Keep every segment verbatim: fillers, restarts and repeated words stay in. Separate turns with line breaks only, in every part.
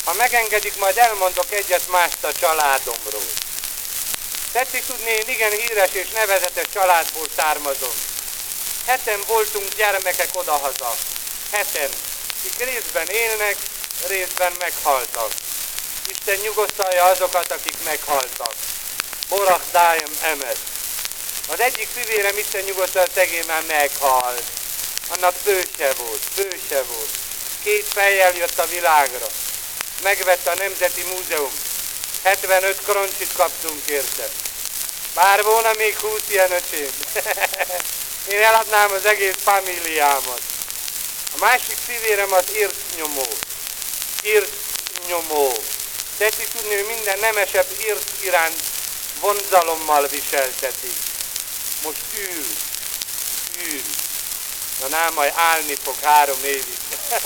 Ha megengedik, majd elmondok egyet mást a családomról. Tetszik tudni, én igen híres és nevezetes családból származom. Heten voltunk gyermekek odahaza. Heten. Akik részben élnek, részben meghaltak. Isten nyugosztalja azokat, akik meghaltak. Borach dájem emet. Az egyik fivérem Isten nyugosztalja szegény már meghalt. Annak bőse volt, bőse volt. Két fejjel jött a világra. Megvette a Nemzeti Múzeum. hetvenöt kroncsit kaptunk érte. Bár volna még húsz ilyen öcsém. Én eladnám az egész familiámat. A másik fivérem az irtnyomó. Irtnyomó. Tetszik tudni, hogy minden nemesebb irt iránt vonzalommal viseltetik. Most ül. Ül. Na ná, majd állni fog három évig.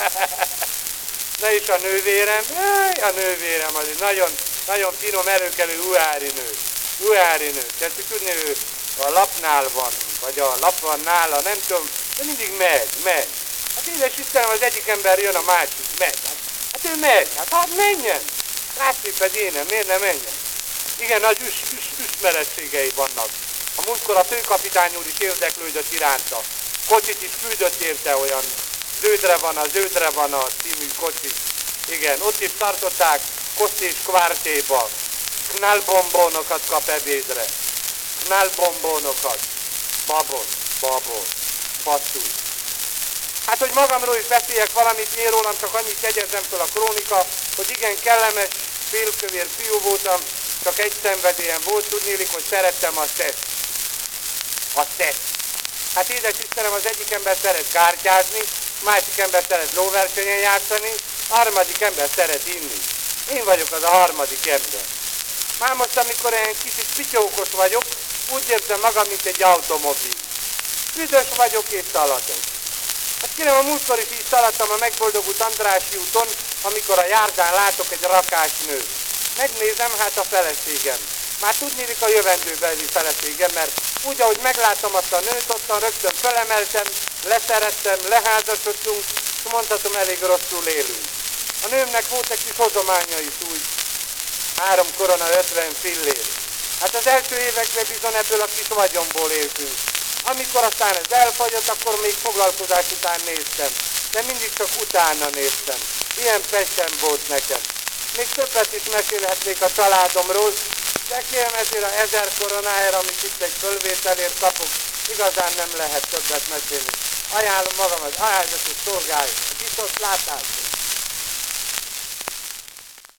Na és a nővérem, jaj, a nővérem az egy nagyon, nagyon finom, előkelő uhári nő. Uhári nő. Tetszik tudni, ő a lapnál van, vagy a lap van nála, nem tudom, de mindig megy, megy. Hát édes Istenem, az egyik ember jön, a másik, megy. Hát, hát ő megy, hát, hát menjen. Rászéped énem, miért ne menjen? Igen, nagy üs, üs, üsmerességei vannak. A múltkor a főkapitány úr is érdeklődött iránta. Kocsit is küldött érte, olyan zöldre van a, zöldre van a című kocsi. Igen, ott is tartották Koszt és Kvártéba. Knálbombónokat kap ebédre. Knálbombónokat. Babot, babot, passzú. Hát, hogy magamról is beszéljek valamit, én rólam csak annyit jegyezzem fel a krónika, hogy igen kellemes, félkövér fiú voltam, csak egy szenvedélyem volt, tudnélik, hogy szerettem a szeszt. A szeszt. Hát édes Istenem, az egyik ember szeret kártyázni, másik ember szeret lóversenyen játszani, a harmadik ember szeret inni. Én vagyok az a harmadik ember. Már most, amikor én kicsit pityókos vagyok, úgy érzem magam, mint egy automobil. Üdös vagyok és szaladok. Hát kérem, a múltkor is így szaladtam a megboldogult Andrássy úton, amikor a járdán látok egy rakás nőt. Megnézem, hát a feleségem. Már tudnélik a jövendőbeli feleségem, mert úgy, ahogy megláttam azt a nőt, ottan rögtön felemeltem, leszerettem, leházasodtunk, és mondhatom, elég rosszul élünk. A nőmnek volt egy kis hozománya is úgy, három korona ötven fillér. Hát az első években bizony ebből a kis vagyomból éltünk. Amikor aztán ez elfogyott, akkor még foglalkozás után néztem. De mindig csak utána néztem. Ilyen pesem volt nekem. Még többet is mesélhetnék a családomról, de kérem, ezért a ezer koronáért, amit itt egy fölvételért kapok, igazán nem lehet többet mesélni. Ajánlom magam az áldott és szolgáljuk. A viszontlátásra.